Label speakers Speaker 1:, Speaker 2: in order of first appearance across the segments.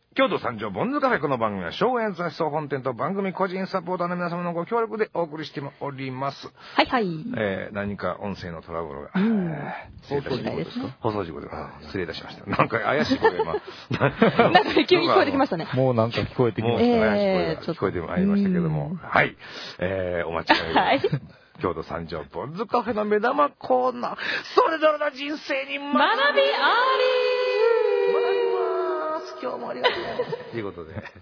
Speaker 1: 京都三条ボンズカフェ、この番組は正円雑草本店と番組個人サポーターの皆様のご協力でお送りしております。
Speaker 2: はいはい。
Speaker 1: 何か音声のトラブルが、
Speaker 2: 放送事故ですか？
Speaker 1: 放送事故で失礼いたしました。なんか怪しい声が
Speaker 2: なんか急に聞こえてきましたね。
Speaker 3: もうなんか聞こえてきました。
Speaker 1: 怪しい声が聞こえてまいりましたけども、はい、お待ちかね。はい。京都三条ボンズカフェの目玉コーナー、それぞれの人生に学びあり。今日もありがとうございます。ということで、はい、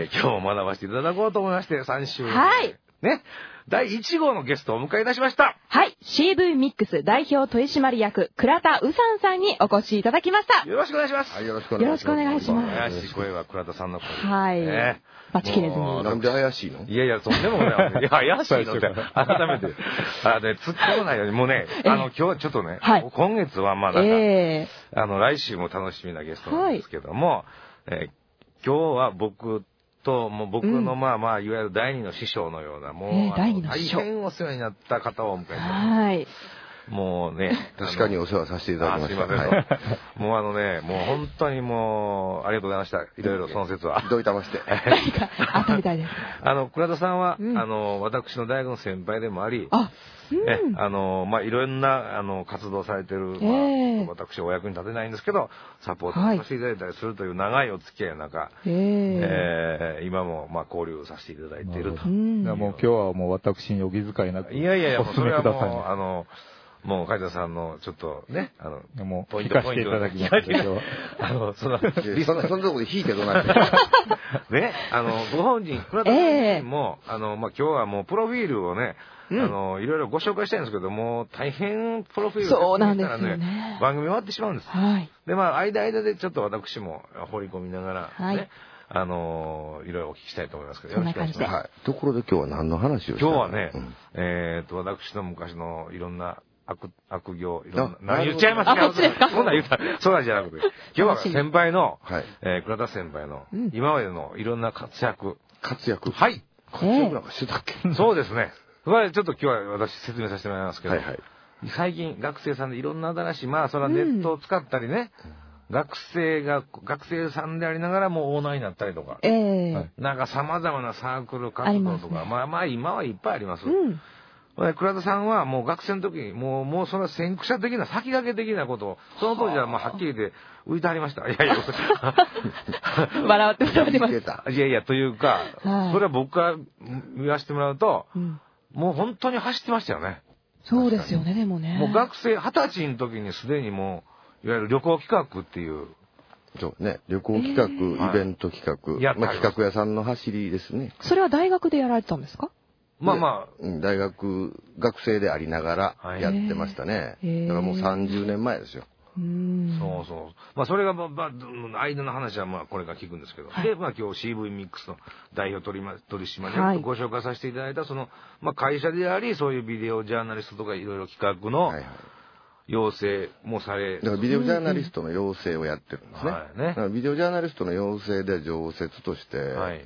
Speaker 1: 今日も学ばせていただこうと思いまして、3週目、はい、ね、第1号のゲストをお迎えいたしました。
Speaker 2: はい、CV ミックス代表取締役倉田うさんさんにお越しいただきました。
Speaker 1: よろしくお願いします。
Speaker 3: はい、よろしくお
Speaker 2: 願いします。
Speaker 1: 怪しい声は倉田さんの声。
Speaker 2: はい。待ちきれずに。
Speaker 3: なんで怪しいの？
Speaker 1: いやいや、とんでもない。いや、怪しいのって、改めて。突っ込まないように、もうね、今日はちょっとね、今月はまだ、来週も楽しみなゲストなんですけども、今日は僕と、もう僕のいわゆる第二の師匠のような、もう、大変お世話になった方をお迎えしております。はい。もうね。
Speaker 3: 確かにお世話させていただきました。
Speaker 1: すいません。もうもう本当にもう、ありがとうございました。いろいろその説は。
Speaker 3: どういたまして。
Speaker 2: あったみたいです。
Speaker 1: 倉田さんは、私の大学の先輩でもあり、いろんな、活動されてる、私お役に立てないんですけど、サポートさせていただいたりするという長いお付き合いの中、今も、交流させていただいていると。
Speaker 3: もう今日はもう私にお気遣いなく、
Speaker 1: いや、それはもう、もう、海田さんの、ちょっとね、
Speaker 3: もう、聞かせていただきますけど、
Speaker 1: そんなと
Speaker 3: こで引いてどない
Speaker 1: ね、ご本人、倉田さんも、今日はもう、プロフィールをね、いろいろご紹介したいんですけども、大変プロフィール
Speaker 2: そうなんですよね。
Speaker 1: 番組終わってしまうんです。はい。で、間でちょっと私も掘り込みながら、ね、いろいろお聞きしたいと思いますけど、よろしくお願いします。はい。
Speaker 3: ところで今日は何の話をしたの？
Speaker 1: 今日はね、私の昔のいろんな悪行、いろんな、言っちゃいますか？そんなん言ったら、そうなんじゃなくて、今日は先輩の、倉田先輩の、今までのいろんな活躍。はい。
Speaker 3: 活躍なんかしてたっけ？
Speaker 1: そうですね。ちょっと今日は私説明させてもらいますけど、最近学生さんでいろんな新しい、それはネットを使ったりね、学生さんでありながらもオーナーになったりとか、なんか様々なサークル活動とか、今はいっぱいあります。倉田さんはもう学生の時にもうその先駆者的な先駆け的なことをその当時ははっきり言って浮いてありました。いや
Speaker 2: 笑ってます。
Speaker 1: いやというか、それは僕から言わせてもらうと、もう本当に走ってましたよね。
Speaker 2: そうですよね。でもね、
Speaker 1: もう学生20歳の時にすでにもういわゆる旅行企画っていう、
Speaker 3: そうね、旅行企画、イベント企画、企画屋さんの走りですね。
Speaker 2: それは大学でやられてたんですか？
Speaker 3: 大学生でありながらやってましたね。だからもう30年前ですよ。
Speaker 1: そう。それが間の話はこれから聞くんですけど、で今日 CV ミックスの代表取締役とご紹介させていただいたその会社であり、そういうビデオジャーナリストとかいろいろ企画の養成もされ、
Speaker 3: だからビデオジャーナリストの養成をやってるんですね。だからビデオジャーナリストの養成で常設として、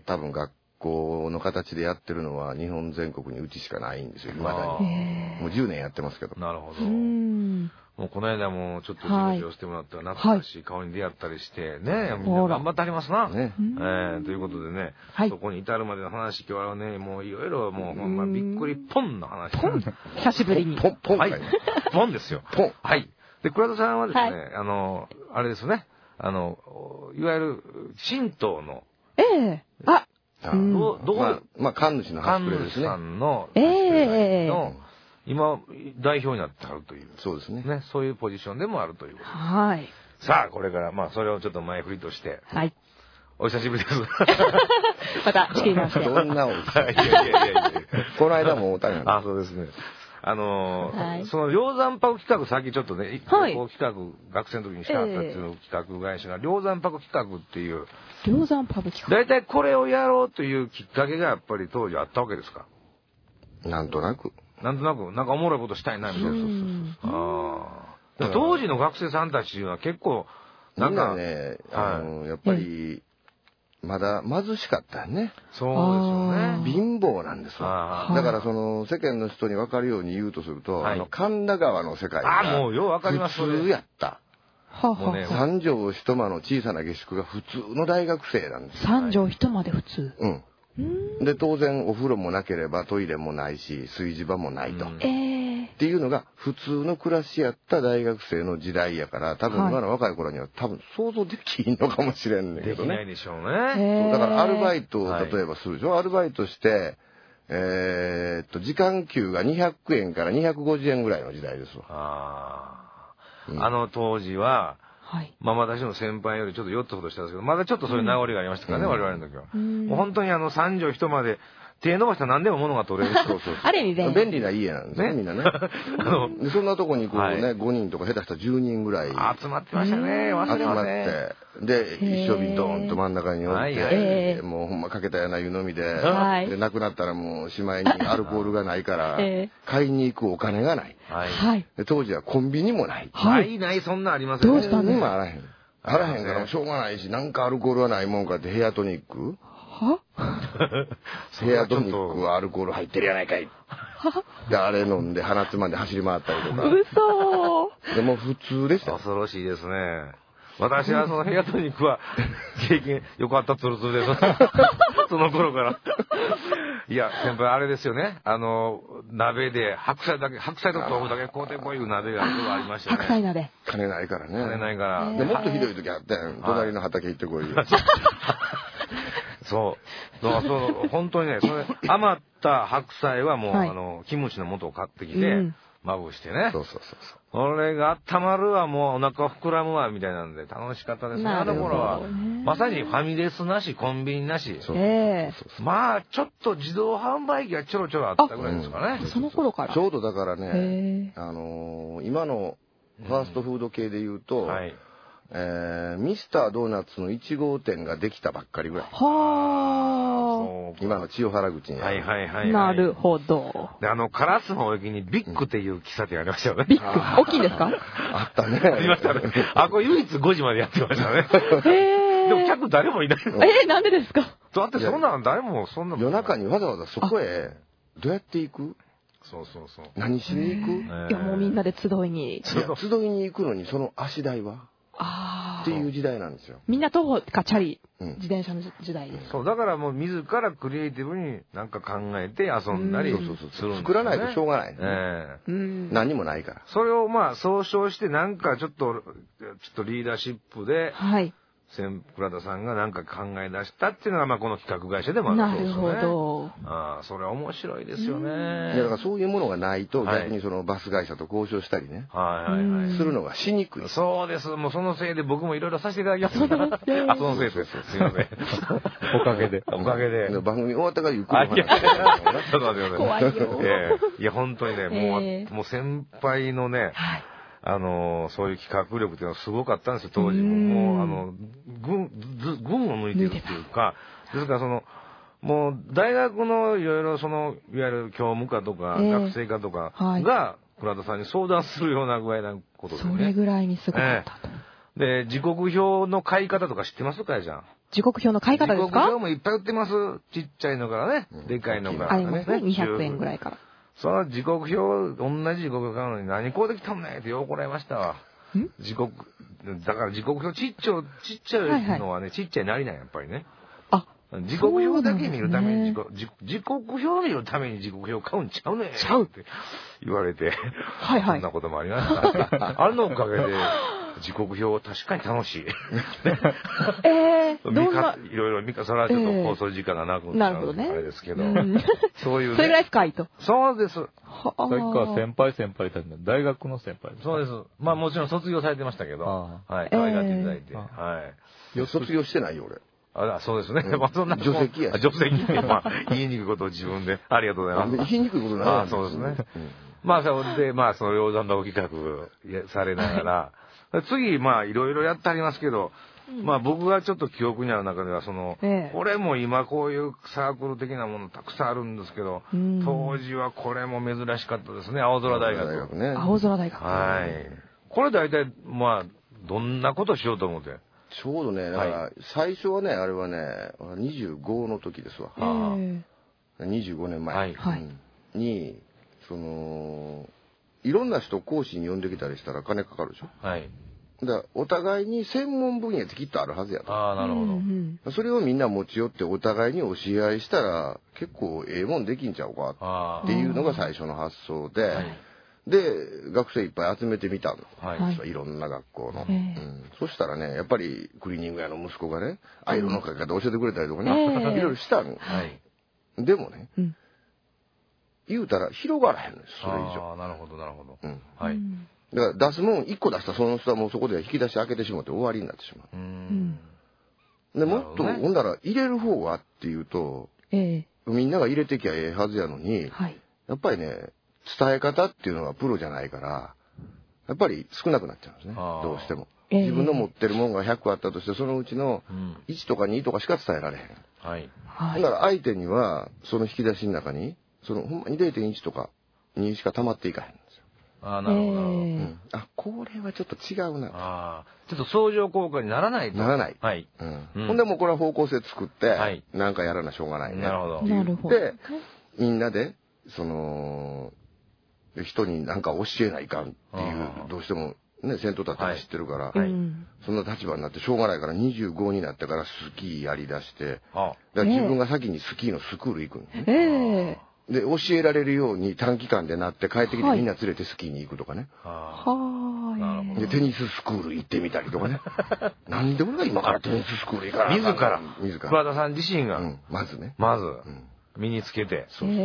Speaker 3: 多分学校の形でやってるのは日本全国にうちしかないんですよ、今だに。もう10年やってますけど。
Speaker 1: なるほど。もうこの間もちょっと事務所をしてもらったら懐かしい顔に出会ったりしてね、みんな頑張ってありますな。ということでね、そこに至るまでの話、今日はね、もういろいろもうびっくりポンの話。
Speaker 2: 久しぶりに。
Speaker 3: ポン。
Speaker 1: はい。ポンですよ。
Speaker 3: ポン。
Speaker 1: はい。で、倉田さんはですね、あれですね、いわゆる神道の、
Speaker 3: 神主の端くれですね。
Speaker 1: 神主さんの、今、代表になってはるという。
Speaker 3: そうですね。
Speaker 1: そういうポジションでもあるということです。
Speaker 2: はい。
Speaker 1: さあ、これから、それをちょっと前振りとして。はい。お久しぶりです。
Speaker 2: また、仕切りまして。
Speaker 3: どんなお久しぶり。いや。この間もお互い
Speaker 1: あ、そうですね。その梁山泊企画、さっきちょっとね、企画、学生の時にしたかったっていう企画会社が、梁山泊企画っていう。
Speaker 2: 梁山泊企画。
Speaker 1: 大体これをやろうというきっかけがやっぱり当時あったわけですか？
Speaker 3: なんとなく、
Speaker 1: なんかおもろいことしたいな、みたいな。当時の学生さんたちは結構、
Speaker 3: なんかね、やっぱり、まだ貧しかったよね。
Speaker 1: そうですよね。
Speaker 3: 貧乏なんですわ。だから世間の人に分かるように言うとすると、神田川の世界が
Speaker 1: もうよう分かります。
Speaker 3: 普通やった。 もうね、3畳一間の小さな下宿が普通の大学生なんですよ。
Speaker 2: 3畳一間で普通。
Speaker 3: で、当然お風呂もなければトイレもないし、炊事場もないと。っていうのが普通の暮らしやった大学生の時代やから、多分今の若い頃には多分想像できんのかもしれんねんけどね。
Speaker 1: できないでしょうね。
Speaker 3: だからアルバイトを例えばするでしょ。アルバイトして、時間給が200円から250円ぐらいの時代ですわ。
Speaker 1: 当時は、まあ私の先輩よりちょっと4つほどしたんですけど、まだちょっとそういう名残がありましたからね、我々の時は。もう本当に3畳一間で、手伸ばしたら何でも物が取れる。
Speaker 2: ある意味
Speaker 3: 便利な家なんですね、みんなね。そんなとこにこうね、5人とか下手したら10人ぐらい
Speaker 1: 集まってましたね、
Speaker 3: 集まって、で、一升瓶ドーンと真ん中に置いて、もうほんまかけたような湯飲みで、で、亡くなったらもうしまいにアルコールがないから、買いに行くお金がない。当時はコンビニもない。
Speaker 1: ない、そんなんありません。
Speaker 2: どうしたんですか？
Speaker 3: あらへんからしょうがないし、なんかアルコールはないもんかってヘアトニックヘアトニックはアルコール入ってるやないかい。で、あれ飲んで鼻つまんで走り回ったりとか。
Speaker 2: 嘘。
Speaker 3: でも普通でした。
Speaker 1: 恐ろしいですね。私はそのヘアトニックは経験よかったツルツルです。その頃から。いや、先輩あれですよね。鍋で白菜と豆腐だけこうてこういう鍋がありましたね。
Speaker 2: 白菜鍋。
Speaker 3: 金ないからね。
Speaker 1: 金ないから。
Speaker 3: で、もっとひどい時あったやん。隣の畑行ってこい。
Speaker 1: そう。本当にね、それ、余った白菜はもう、キムチの素を買ってきて、まぶしてね。
Speaker 3: そう。
Speaker 1: それが温まるわ、もうお腹膨らむわ、みたいなんで楽しかったですね。あの頃は。まさにファミレスなし、コンビニなし。まあ、ちょっと自動販売機がちょろちょろあったぐらいですかね。
Speaker 2: その頃から。
Speaker 3: ちょうどだからね、今のファーストフード系で言うと、ミスタードーナツの1号店ができたばっかりぐらい。今の千代原口に。
Speaker 2: なるほど。
Speaker 1: で、烏丸駅にビッグっていう喫茶店ありましたよね。
Speaker 2: ビッグ大きいんですか？
Speaker 1: あったね。ありましたね。これ唯一5時までやってましたね。でも客誰もいない。
Speaker 2: なんでですか？
Speaker 1: だってそんなん誰もそんな。
Speaker 3: 夜中にわざわざそこへ、どうやって行く？
Speaker 1: そう。
Speaker 3: 何しに行く？
Speaker 2: いや、もうみんなで集いに。
Speaker 3: 集いに行くのにその足代は？っていう時代なんですよ。
Speaker 2: みんな徒歩かチャリ、自転車の時代です。
Speaker 1: そう、だからもう自らクリエイティブになんか考えて遊んだりする。
Speaker 3: 作らないとしょうがない。何にもないから。
Speaker 1: それを総称してなんかちょっとリーダーシップで、倉田さんがなんか考え出したっていうのがこの企画会社でもあるんですよね。
Speaker 2: なるほ
Speaker 1: ど。それは面白いですよね。
Speaker 3: だからそういうものがないと逆にそのバス会社と交渉したりね。するのがしにくい。
Speaker 1: そうです。もうそのせいで僕もいろいろさせていただきました。そのせいです。すいません。
Speaker 3: おかげで。番組終わったからゆっくり。
Speaker 1: ちょっと待ってください。
Speaker 2: 怖いよ。
Speaker 1: いや、本当にね、もう先輩のね、そういう企画力っていうのはすごかったんですよ、当時も。群を抜いてるっていうか、ですからもう大学のいろいろいわゆる教務課とか学生課とかが倉田さんに相談するような具合なことでね。
Speaker 2: それぐらいにすごかったと。
Speaker 1: で、時刻表の買い方とか知ってますか、じゃん。
Speaker 2: 時刻表の買い方ですか？
Speaker 1: 時刻表もいっぱい売ってます。ちっちゃいのからね、でかいのからね。
Speaker 2: ありますね、200円ぐらいから。
Speaker 1: その時刻表、同じ時刻表買うのに何こうできたんねって怒られましたわ。だから時刻表ちっちゃいのはね、ちっちゃいなりなんやっぱりね。時刻表だけ見るために時刻表を見るために時刻表買うんちゃうねんって言われて、そんなこともありました。あれのおかげで時刻表確かに楽しい。いろいろそれはちょっと放送時間がなくなっちゃうあれですけど、そういう。
Speaker 2: それぐらい深いと。
Speaker 1: そうです。
Speaker 4: さっきから先輩って大学の先輩です。
Speaker 1: そうです。まあもちろん卒業されてましたけど、可愛がっていただいて。
Speaker 3: 卒業してないよ、俺。
Speaker 1: そうですね。そんな。
Speaker 3: 除籍や。
Speaker 1: 除籍って、言いにくいことを自分で。ありがとうございます。
Speaker 3: 言いにくいことない。
Speaker 1: そうですね。その鷹山道企画されながら、次、いろいろやってありますけど、僕がちょっと記憶にある中では、これも今こういうサークル的なものたくさんあるんですけど、当時はこれも珍しかったですね。青空大学。
Speaker 2: 青空大学。
Speaker 1: はい。これ大体、どんなことしようと思って。
Speaker 3: ちょうどね、だから最初はね、あれはね、25の時ですわ。25年前に、いろんな人講師に呼んできたりしたら金かかるでしょ。 だお互いに専門分野ってきっとあるはずやと。
Speaker 1: ああ、なるほ
Speaker 3: ど。それをみんな持ち寄ってお互いに教え合いしたら結構ええもんできんちゃうかっていうのが最初の発想で、で学生いっぱい集めてみたんです、いろんな学校の、そしたらねやっぱりクリーニング屋の息子がねアイロンのかけ方教えてくれたりとかね、いろいろしたの、でもね、言うたら広がらへんのです、それ以上。
Speaker 1: なるほどなるほど。
Speaker 3: はい。だから出すもん1個出したその人はもうそこで引き出し開けてしまって終わりになってしまう。でもっとほんだら入れる方はっていうと、みんなが入れてきゃええはずやのに、やっぱりね伝え方っていうのはプロじゃないからやっぱり少なくなっちゃうんですね、どうしても。自分の持ってるもんが100あったとしてそのうちの1とか2とかしか伝えられへん。だから相手にはその引き出しの中にそのほんまに 0.1 とか2しか溜まっていかへんんですよ。
Speaker 1: なるほど。
Speaker 3: これはちょっと違うな。
Speaker 1: ちょっと相乗効果にならないと。
Speaker 3: ならない。ほんでもうこれは方向性作ってなんかやらなしょうがないね。
Speaker 1: なるほど。
Speaker 3: でみんなでその人に何か教えないかんっていうどうしてもね先頭立って走ってるからそんな立場になってしょうがないから25になってからスキーやりだしてだから自分が先にスキーのスクール行くんね。で教えられるように短期間でなって帰ってきてみんな連れてスキーに行くとかね。でテニススクール行ってみたりとかね。なんで俺が今からテニススクール行かな
Speaker 1: 自ら桑田さん自身が
Speaker 3: まずね
Speaker 1: 身につけて。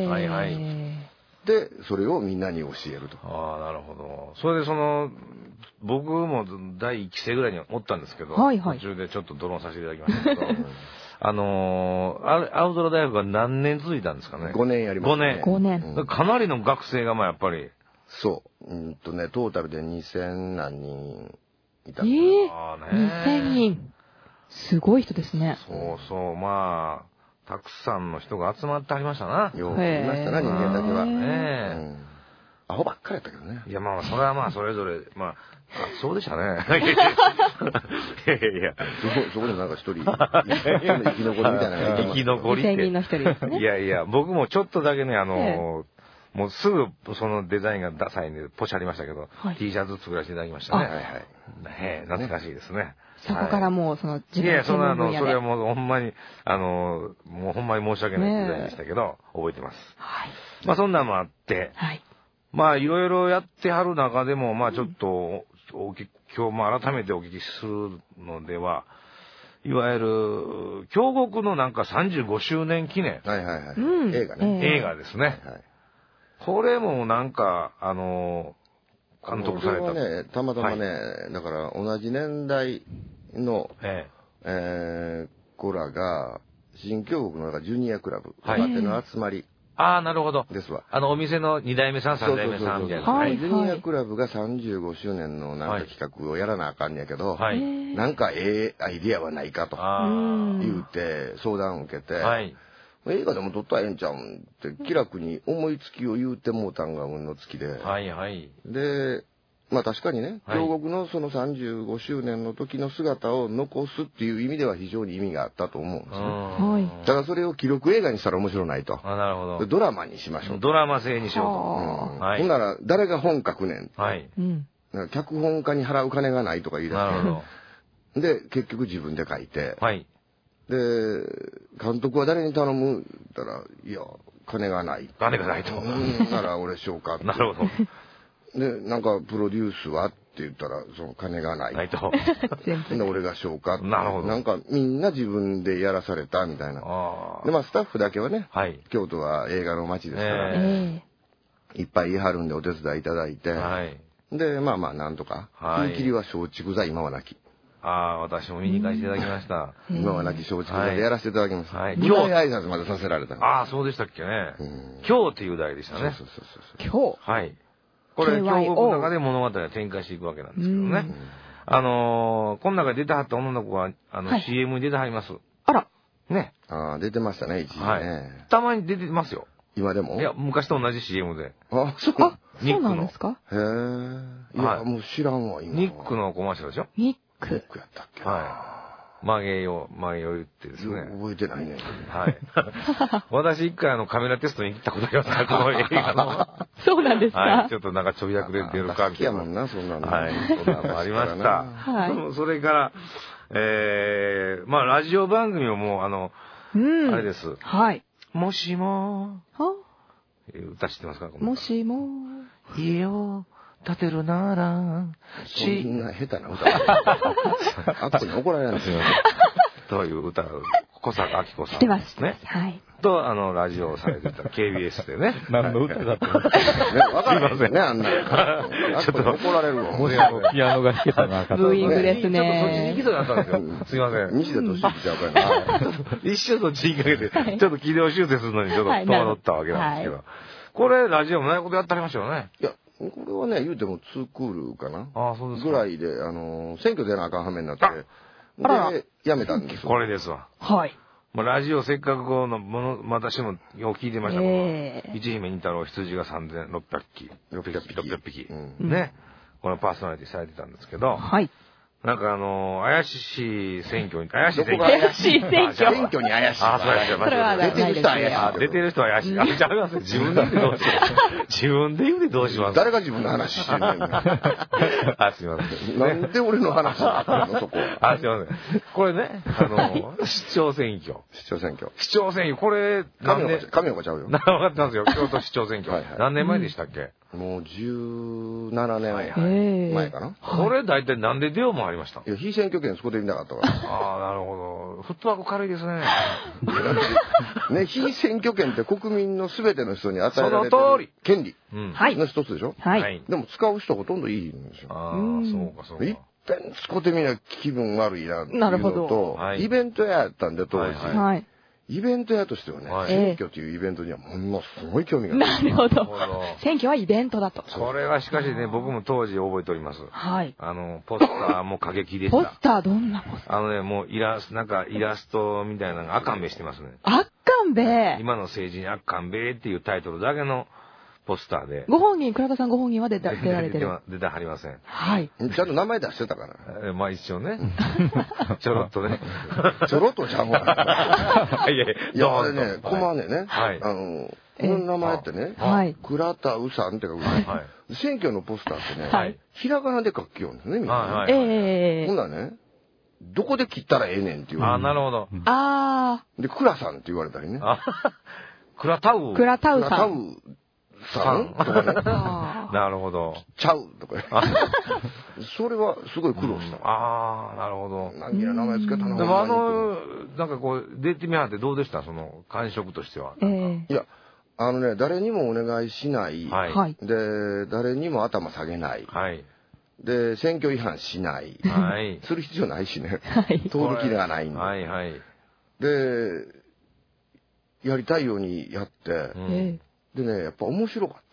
Speaker 3: でそれをみんなに教えると。
Speaker 1: なるほど。それで僕も第1期生ぐらいにおったんですけど、途中でちょっとドローンさせていただきましたけど、アウトロ大学が何年続いたんですかね。
Speaker 3: 5年やりましたね。
Speaker 2: 5年。
Speaker 1: かなりの学生がやっぱり。
Speaker 3: そう。トータルで2000何人いた。
Speaker 2: 2000人。すごい人ですね。
Speaker 1: そうそう、たくさんの人が集まってありましたな。
Speaker 3: よくいましたな、人間だけは。アホばっかりやったけどね。
Speaker 1: いや、それはそれぞれ、そうでしたね。いや。
Speaker 3: そこでなんか一人、生き残りみたいなのがいてます。
Speaker 1: 生き残りって。
Speaker 2: 2000人の一人ですね。
Speaker 1: いや、僕もちょっとだけね、もうすぐそのデザインがダサいんで、ポシャりましたけど、T シャツ作らせていただきましたね。懐かしいですね。
Speaker 2: そこからもう自分の
Speaker 1: 専門分野で。それはもうほんまに、もうほんまに申し訳ないデザインでしたけど、覚えてます。そんなのもあって、いろいろやってはる中でも、ちょっと、今日改めてお聞きするのでは、いわゆる、京極のなんか35周年記念。
Speaker 3: 映画ね。
Speaker 1: 映画ですね。これもなんか、監督された。
Speaker 3: ね、たまたまね、だから同じ年代の、子らが、新京極のジュニアクラブ、若手の集まり。
Speaker 1: なるほど。
Speaker 3: ですわ。
Speaker 1: お店の2代目さん、3代目さんみたいな。
Speaker 3: ジュニアクラブが35周年のなんか企画をやらなあかんねやけど、なんかアイディアはないかと言うて相談を受けて、映画でも撮ったらええんちゃうんって気楽に思いつきを言うてもうたんが運のつきで、で、確かにね、京極のその35周年の時の姿を残すっていう意味では非常に意味があったと思うんですね。ただそれを記録映画にしたら面白ないと。
Speaker 1: なるほど。
Speaker 3: ドラマにしましょう。
Speaker 1: ドラマ性にしようと。
Speaker 3: ほんなら誰が本書くねん。脚本家に払う金がないとか言い出して。で、結局自分で書いて。で、監督は誰に頼むって言ったら、いや、金がない。
Speaker 1: 金がないと。
Speaker 3: なら俺しようかって。
Speaker 1: なるほど。
Speaker 3: で、なんかプロデュースはって言ったら、その金がない。
Speaker 1: ないと。
Speaker 3: で、俺がしようかって。
Speaker 1: なるほど。
Speaker 3: なんかみんな自分でやらされたみたいな。で、スタッフだけはね、京都は映画の街ですから、いっぱい言い張るんでお手伝いいただいて、で、なんとか、踏切は松竹座今はなき。
Speaker 1: 私も見に行かせていただきました。
Speaker 3: 今はなき松竹座でやらせていただきました。今日挨拶までさせられた。
Speaker 1: そうでしたっけね。今日っていう題でしたね。
Speaker 3: そう。
Speaker 2: 今日。
Speaker 1: これ、京極の中で物語が展開していくわけなんですけどね。この中で出てはった女の子は、CM に出てはります。
Speaker 2: あら。
Speaker 3: ね。出てましたね、一時ね。
Speaker 1: たまに出てますよ。
Speaker 3: 今でも？
Speaker 1: いや、昔と同じ CM で。
Speaker 2: そうなんですか？
Speaker 3: へえ。いや、もう知らんわ、今。
Speaker 1: ニックのコマーシャルでしょ？
Speaker 2: ニック
Speaker 3: やったっけ？
Speaker 1: 曲げよ言ってですね。
Speaker 3: 覚えてないね。
Speaker 1: はい。私一回カメラテストに行ったことありますから、この映画の。
Speaker 2: そうなんですか。
Speaker 1: はい。ちょっとなんかちょび役で出るか
Speaker 3: 好きやもんな、そんなの。
Speaker 1: はい。そんなのもありました。はい。それから、まあ、ラジオ番組をもう、あれです。
Speaker 2: はい。
Speaker 1: もしも、歌知ってますか？
Speaker 2: もしも、
Speaker 1: 家を建てるなら、
Speaker 3: そんな下手な歌。あっこに怒られないんですよ。
Speaker 1: という歌、小坂明子さん。
Speaker 2: 知ってます。ね。はい。
Speaker 1: と、ラジオをされてた KBS でね。
Speaker 4: 何の歌だったの？
Speaker 3: わかりませんね、あんな。ちょっと怒られるわ。
Speaker 4: もしピアノが弾けたな、
Speaker 2: ブーイングですね。
Speaker 1: ちょっとそっちに行きそうになったんですよ。すいません。
Speaker 3: 西田敏行ちゃうからね。
Speaker 1: 一瞬そっちにかけて、ちょっと軌道修正するのにちょっと戸惑ったわけなんですけど。これ、ラジオもないことやってありましたよね。
Speaker 3: いや、これはね、言うても2クールかな。
Speaker 1: ああ、そうですか。
Speaker 3: ぐらいで、選挙出なあかんはめになって、で、やめたんですよ。
Speaker 1: これですわ。
Speaker 2: はい。
Speaker 1: ラジオせっかく私もよく聞いてましたけど、一姫二太郎羊が3600匹。ね。このパーソナリティされてたんですけど、
Speaker 2: はい。
Speaker 1: なんか怪しい選挙に、怪しい選
Speaker 3: 挙に怪しい。
Speaker 1: あ、そうや、
Speaker 2: それは
Speaker 3: 出てる人は怪しい。
Speaker 1: 出てる人は怪しい。あ、じゃあ、自分で言うてどうします自分で言うてどうします
Speaker 3: 誰が自分の話してんの
Speaker 1: あ、すいません。
Speaker 3: なんで俺の話になってんのそこ。
Speaker 1: あ、すいません。これね、市長選挙。これ、
Speaker 3: 神岡ちゃうよ。
Speaker 1: 分かってますよ。京都市長選挙。何年前でしたっけ？
Speaker 3: もう17年前かな。
Speaker 1: これ大体なんで出ようもありました？
Speaker 3: いや、非選挙権そこで見なかったから。
Speaker 1: ああ、なるほど。フットワーク軽いですね。
Speaker 3: ね、非選挙権って国民の全ての人に与えられてる権利の一つでしょ？
Speaker 2: はい。
Speaker 3: でも使う人ほとんどいいんですよ。
Speaker 1: ああ、そうかそうか。
Speaker 3: いっぺん使ってみな気分悪いなっていうのと、イベントやったんで当時。はい。イベント屋としてはね、選挙というイベントにはものすごい興味が
Speaker 2: ある。なるほど。選挙はイベントだと。
Speaker 1: これはしかしね、僕も当時覚えております。
Speaker 2: はい。
Speaker 1: ポスターも過激でした。
Speaker 2: ポスターどんなポスター？
Speaker 1: もうイラストみたいなのがあかんべしてますね。
Speaker 2: あっかんべ
Speaker 1: 今の政治にあっかんべっていうタイトルだけのポスターで。
Speaker 2: 倉田さんご本人は出られてる？
Speaker 1: 出てはりません。
Speaker 2: はい。
Speaker 3: ちゃんと名前出してたから。
Speaker 1: まあ一応ね。ちょろっとね。
Speaker 3: ちょろっとちゃうわ。いや、あれね、コマね、
Speaker 1: はい。
Speaker 3: この名前ってね、倉田うさんって書くね。選挙のポスターってね、ひらがなで書きようんですね、みんな。ほんならね、どこで切ったらええねんっていう。
Speaker 1: あ、なるほど。
Speaker 3: で、倉さんって言われたりね。
Speaker 1: 倉田う
Speaker 3: さんとかね。
Speaker 1: なるほど。
Speaker 3: ちゃうとか。それはすごい苦労した。
Speaker 1: ああ、なるほど。
Speaker 3: 何や名前つけたの？
Speaker 1: でもなんかこう、出てみはってどうでした？その感触としては。
Speaker 3: いや、誰にもお願いしない。で、誰にも頭下げない。で、選挙違反しない。する必要ないしね。通る気がないんで。で、やりたいようにやって、でね、やっぱ面白かった。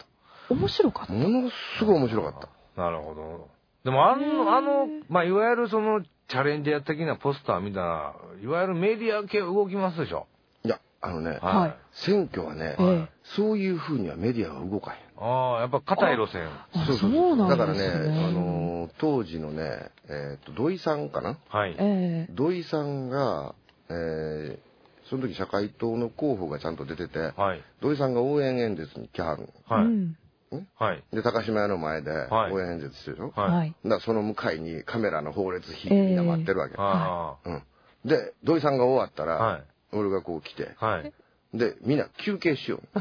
Speaker 2: 面白かった？
Speaker 3: ものすごい面白かった。
Speaker 1: なるほど。でもまあ、いわゆるそのチャレンジャー的なポスター見たら、いわゆるメディア系動きますでしょ？
Speaker 3: いや、選挙はね、そういう風にはメディアは動かへん。
Speaker 1: ああ、やっぱ硬い路線。
Speaker 2: そうなんですね。
Speaker 3: だからね、当時のね、土井さんかな？
Speaker 1: はい。
Speaker 3: 土井さんが、その時社会党の候補がちゃんと出てて、土井さんが応援演説に来はる。で、高島屋の前で応援演説してるでしょ。だからその向かいにカメラの放列日みんな待ってるわけ。で、土井さんが終わったら、俺がこう来て、で、みんな休憩しよう。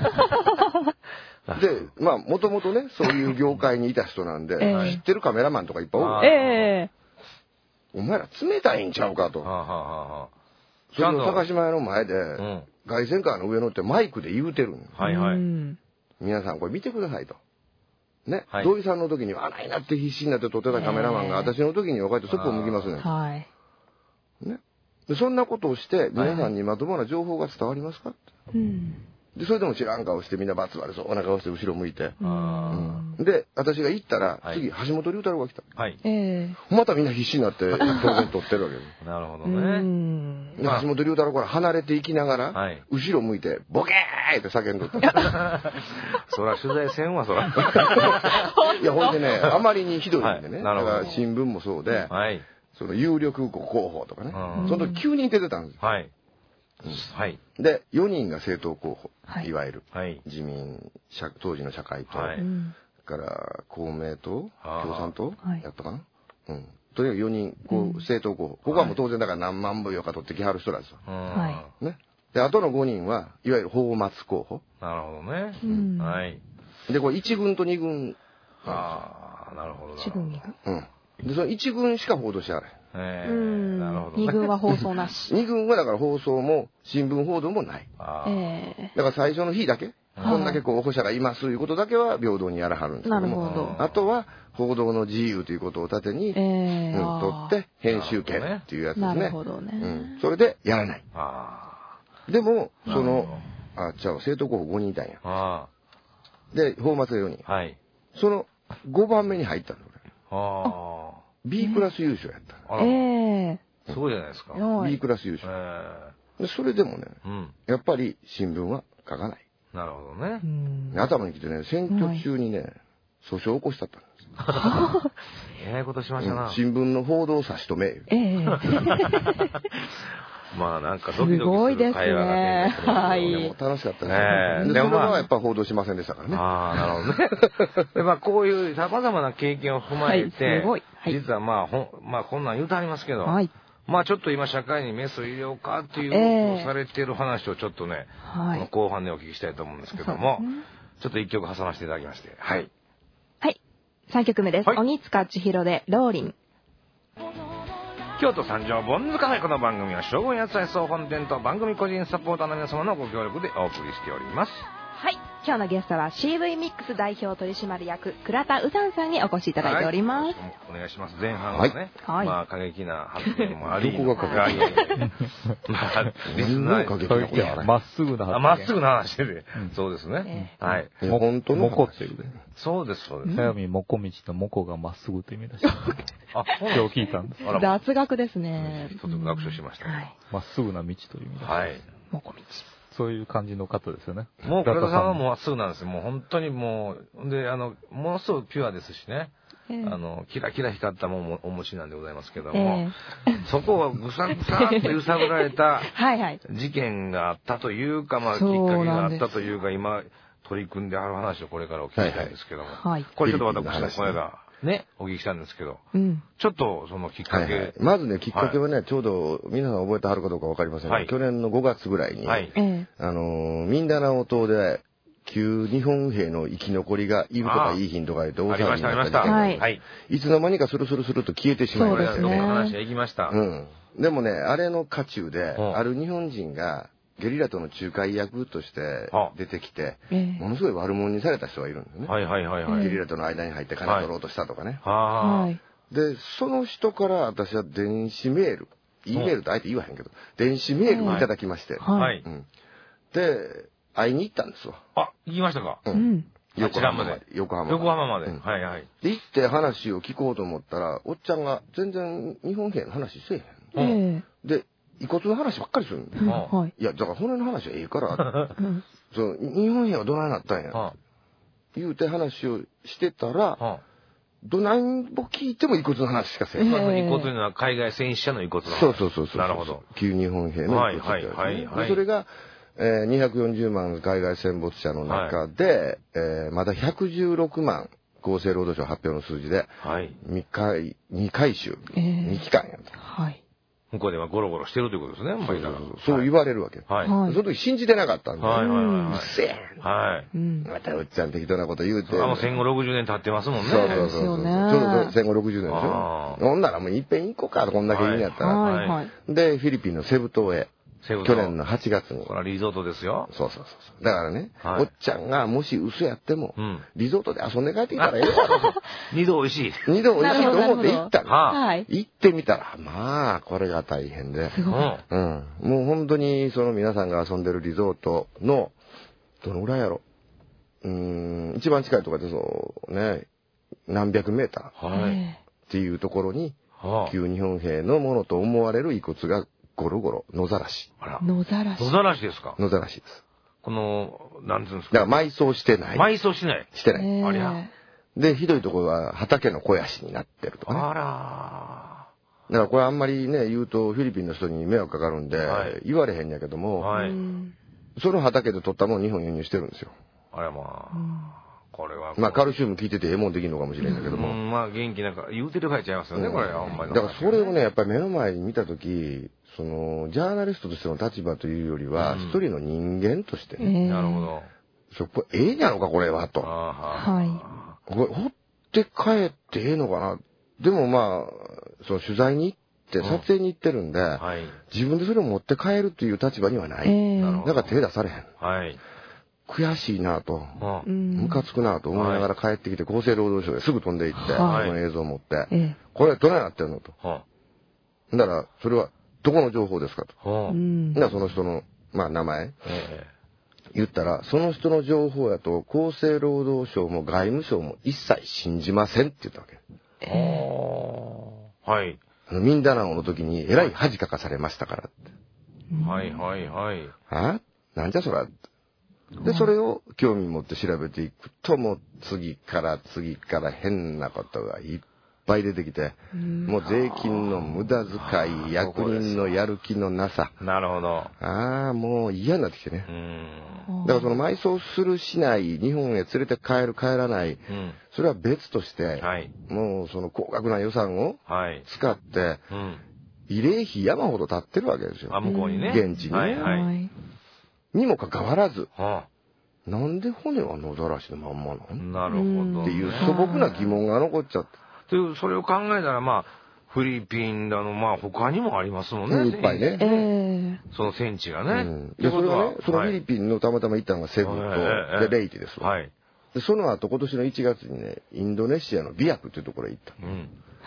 Speaker 3: で、まあ、もともとね、そういう業界にいた人なんで、知ってるカメラマンとかいっぱいおる。お前ら冷たいんちゃうかと。それを高島屋の前で、凱旋カーの上乗ってマイクで言うてるん。皆さんこれ見てくださいと。ね。土井さんの時には、ないなって必死になって撮ってたカメラマンが、私の時にはこうやってそっぽを向きますね。ね。で、そんなことをして、皆さんにまともな情報が伝わりますか？で、それでも知らん顔してみんなバツ悪そうな顔して後ろ向いて。で、私が行ったら、次、橋本龍太郎が来た。またみんな必死になって当然撮ってるわけです。
Speaker 1: なるほどね。
Speaker 3: 橋本龍太郎から離れていきながら、後ろ向いて、ボケーって叫んどった。
Speaker 1: そら取材せんわ、そら。
Speaker 3: いや、ほんでね、あまりにひどいんでね。だから新聞もそうで、 その有力候補とかね。その時9人出てたんですよ。はい。はい。で、4人が政党候補。いわゆる。自民、当時の社会党。から公明党、共産党やったかな。うん。とにかく4人、政党候補。ここはもう当然だから何万部よか取ってきはる人なんですよ。はい。ね。で、あとの5人は、いわゆる泡沫候補。
Speaker 1: なるほどね。はい。
Speaker 3: で、これ1軍と2軍。
Speaker 1: ああ、なるほど。
Speaker 2: 1軍、2
Speaker 3: 軍。うん。で、その1軍しか報道してない。
Speaker 2: なるほど。2軍は放送なし。
Speaker 3: 2軍はだから放送も新聞報道もない。だから最初の日だけ、こんだけ候補者がいますということだけは平等にやらはるんですけども、あとは報道の自由ということを盾に、取って編集権っていうやつですね。なるほどね。それでやらない。でも、政党候補5人いたんや。で、泡沫が4人。はい。その5番目に入ったの。B クラス優勝やった。
Speaker 1: すごいじゃないですか。
Speaker 3: B クラス優勝。それでもね、やっぱり新聞は書かない。
Speaker 1: なるほどね。
Speaker 3: 頭に来てね、選挙中にね、訴訟を起こしたったんです。
Speaker 1: ええことしましたな。
Speaker 3: 新聞の報道を差し止め。
Speaker 1: まあなんかドキドキする会話がね。
Speaker 3: はい。楽しかったですね。でもまあやっぱ報道しませんでしたからね。
Speaker 1: ああ、なるほどね。でまあこういう様々な経験を踏まえて、実はまあこんなん言うとありますけど、まあちょっと今社会にメスを入れようかっていうされている話をちょっとね、後半でお聞きしたいと思うんですけども、ちょっと一曲挟ませていただきまして、はい。
Speaker 2: はい。3曲目です。鬼塚千尋でローリン。
Speaker 1: 京都三条ボンズカフェ。この番組は将軍野菜総本店と番組個人サポーターの皆様のご協力でお送りしております。
Speaker 2: はい。今日のゲストは CV ミックス代表取締役倉田うさんさんにお越しいただいております。
Speaker 1: お願いします。前半はね、まあ過激な発言もあり、どこが過激な
Speaker 3: まあリスナー
Speaker 4: まっすぐな話。
Speaker 1: まっすぐな話で、そうですね。はい。
Speaker 3: 本当の
Speaker 4: モコっていうね。
Speaker 1: そうですそうです。
Speaker 4: 早見もこ道とモコがまっすぐという意味だし。あ、今日聞いたんです。
Speaker 2: 雑学ですね。
Speaker 1: 一つ学習しました。
Speaker 4: まっすぐな道という意味だし。
Speaker 1: はい。
Speaker 2: モコ道。
Speaker 4: そういう感じの方ですよね。
Speaker 1: もう倉田さんはもうまっすぐなんですよ。もう本当にもう、で、ものすごくピュアですしね。キラキラ光ったもんお持ちなんでございますけども、そこをぐさぐさっと揺さぶられた事件があったというか、まあきっかけがあったというか、今取り組んである話をこれからお聞きしたいんですけども、これちょっと私この間ね、お聞きしたんですけど、ちょっとそのきっかけ。
Speaker 3: まずね、きっかけはね、ちょうど皆さん覚えてはるかどうかわかりませんが、去年の5月ぐらいに、ミンダナオ島で、旧日本兵の生き残りがいるとかいい品とか言って大騒ぎになった事件がいつの間にかスルスルスルと消えてしまいましたね。
Speaker 1: 話が行きました。
Speaker 3: でもね、あれの渦中で、ある日本人が、ゲリラとの仲介役として出てきて、ものすごい悪者にされた人がいるんですよね。ゲリラとの間に入って金取ろうとしたとかね。で、その人から私は電子メール、E メールとあえて言わへんけど、電子メールをいただきまして、で、会いに行ったんですわ。
Speaker 1: あ、行きましたか？
Speaker 3: 横浜まで。
Speaker 1: 横浜まで。はいはい。
Speaker 3: で、行って話を聞こうと思ったら、おっちゃんが全然日本兵の話せえへん。で、遺骨の話ばっかりするんだよ。いや、だから骨の話はええから、日本兵はどないなったんや。言うて話をしてたら、どないぼ聞いても遺骨の話しかせえへん。
Speaker 1: 遺骨というのは海外戦死者の遺骨の
Speaker 3: 話。そう。
Speaker 1: なるほど。
Speaker 3: 旧日本兵の遺骨。それが、240万海外戦没者の中で、まだ116万厚生労働省発表の数字で、2回週、2期間やと。
Speaker 1: 向こうではゴロゴロしてるということですね、
Speaker 3: そう言われるわけ。その時信じてなかったんで、うっせえまたうっちゃん適当なこと言うて。
Speaker 1: 戦後60年経ってますもんね。
Speaker 3: そう。ちょうど戦後60年でしょ。ほんならもういっぺん行こうか、こんだけいいんやったら。で、フィリピンのセブ島へ。去年の8月に。
Speaker 1: これはリゾートですよ。
Speaker 3: そう。だからね、おっちゃんがもし嘘やっても、リゾートで遊んで帰ってきたらええやろ。
Speaker 1: 二度美味しい。
Speaker 3: 二度美味しいと思って行ったの。行ってみたら、まあ、これが大変で。もう本当にその皆さんが遊んでるリゾートの、どのぐらいやろ。一番近いところでそうね、何百メーターっていうところに、旧日本兵のものと思われる遺骨がゴロゴロ、野ざらし。
Speaker 2: 野ざらし。
Speaker 1: 野ざらしですか？
Speaker 3: 野ざらしです。
Speaker 1: この、なんていうんですか？
Speaker 3: だから埋葬してない。
Speaker 1: 埋葬しない。
Speaker 3: してない。ありゃ。で、ひどいところは畑の肥やしになってるとかね。 だからこれあんまりね、言うとフィリピンの人に迷惑かかるんで、言われへんやけども、その畑で取ったもん日本輸入してるんですよ。
Speaker 1: あれまあ、これは。
Speaker 3: まあカルシウム効いててええもんできるのかもしれんだけども。
Speaker 1: まあ元気なんか言うてる場合ちゃいますよね、これはほんまに。
Speaker 3: だからそれをね、やっぱり目の前に見たとき、ジャーナリストとしての立場というよりは、一人の人間としてね。
Speaker 1: なるほど。
Speaker 3: これええんやろか、これは、と。
Speaker 2: はい。
Speaker 3: これ、掘って帰ってええのかな。でもまあ、取材に行って、撮影に行ってるんで、自分でそれを持って帰るという立場にはない。だから手出されへん。悔しいなと、ムカつくなと思いながら帰ってきて、厚生労働省ですぐ飛んで行って、その映像を持って、これどないなってんのと。だから、それはどこの情報ですかと。だからその人の、まあ名前。言ったら、その人の情報やと、厚生労働省も外務省も一切信じませんって言ったわけ。
Speaker 1: はい。
Speaker 3: ミンダナオの時にえらい恥かかされましたからって。
Speaker 1: はいはいはい。
Speaker 3: なんじゃそら。で、それを興味持って調べていくと、もう次から変なことがいっぱい出てきて、もう税金の無駄遣い、役人のやる気のなさ。
Speaker 1: なるほど。
Speaker 3: もう嫌になってきてね。だからその埋葬するしない、日本へ連れて帰る帰らない、それは別として、もうその高額な予算を使って、慰霊碑山ほど建ってるわけですよ。
Speaker 1: 向こうにね。
Speaker 3: 現地にね。にもかかわらず、なんで骨は野ざらしのまんまなの？
Speaker 1: なるほど。
Speaker 3: っていう素朴な疑問が残っちゃって。
Speaker 1: それを考えたら、まあ、フィリピンだの、まあ、他にもありますもんね。
Speaker 3: いっぱいね。
Speaker 1: その戦地がね。
Speaker 3: それはね、そのフィリピンのたまたま行ったのがセブと、で、レイテですわ。で、その後、今年の1月にね、インドネシアのビアクっていうところへ行った。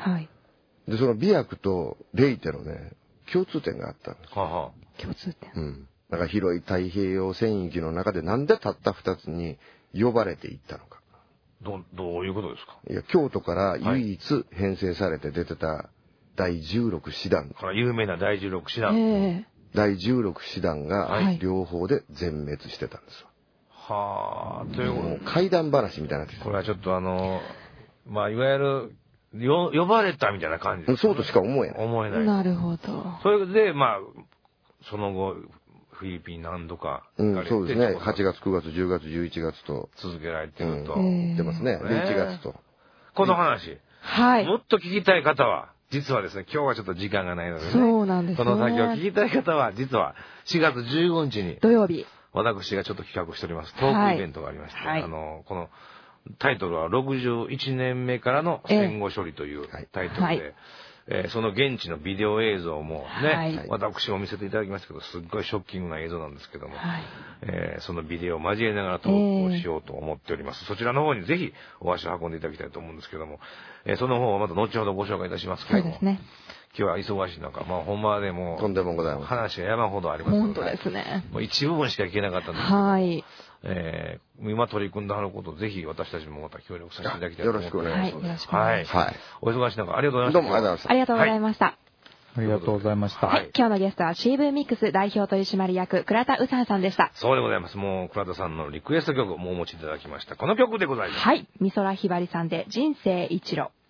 Speaker 2: はい。
Speaker 3: で、そのビアクとレイテのね、共通点があったんです。
Speaker 2: 共通点。
Speaker 3: だから広い太平洋戦域の中でなんでたった2つに呼ばれていったのか。
Speaker 1: どういうことですか？
Speaker 3: いや、京都から唯一編成されて出てた第16師団。
Speaker 1: 有名な第16師団。
Speaker 3: 第16師団が両方で全滅してたんです
Speaker 1: よ。という
Speaker 3: 怪談話みたいになって
Speaker 1: これはちょっとまあ、いわゆる、呼ばれたみたいな感じです。
Speaker 3: そうとしか思えない。
Speaker 1: 思えない。
Speaker 2: なるほど。
Speaker 1: それで、まあ、その後、フィリピン何度か。
Speaker 3: そうですね。8月、9月、10月、11月と。
Speaker 1: 続けられてると。
Speaker 3: 出ますね。で、1月と。
Speaker 1: この話。
Speaker 2: はい。
Speaker 1: もっと聞きたい方は、実はですね、今日はちょっと時間がないのでね。
Speaker 2: そうなんですね。
Speaker 1: この先を聞きたい方は、実は4月15日に。
Speaker 2: 土曜日。
Speaker 1: 私がちょっと企画しております。トークイベントがありまして、このタイトルは61年目からの戦後処理というタイトルで、その現地のビデオ映像もね、私も見せていただきましたけど、すっごいショッキングな映像なんですけども、そのビデオを交えながらトークをしようと思っております。そちらの方にぜひお足を運んでいただきたいと思うんですけども、その方はまた後ほどご紹介いたしますけども、今日は忙しい中、まあほんまでも
Speaker 3: とんでもございます。
Speaker 1: 話が山ほどありますので、
Speaker 2: 本当ですね。
Speaker 1: もう一部分しか聞けなかったんですけど、今取り組んであることをぜひ私たちもまた協力させていただきたいと思います。
Speaker 3: よろしくお願いします。
Speaker 2: よろしくお願いします。
Speaker 1: お忙しい中ありがとうございました。
Speaker 3: どうもありがとうございました。
Speaker 2: ありがとうございました。
Speaker 4: ありがとうございました。
Speaker 2: 今日のゲストは CV ミックス代表取締役倉田うさんさんでした。
Speaker 1: そうでございます。もう倉田さんのリクエスト曲もお持ちいただきました。この曲でございます。
Speaker 2: 美空ひばりさんで人生一路。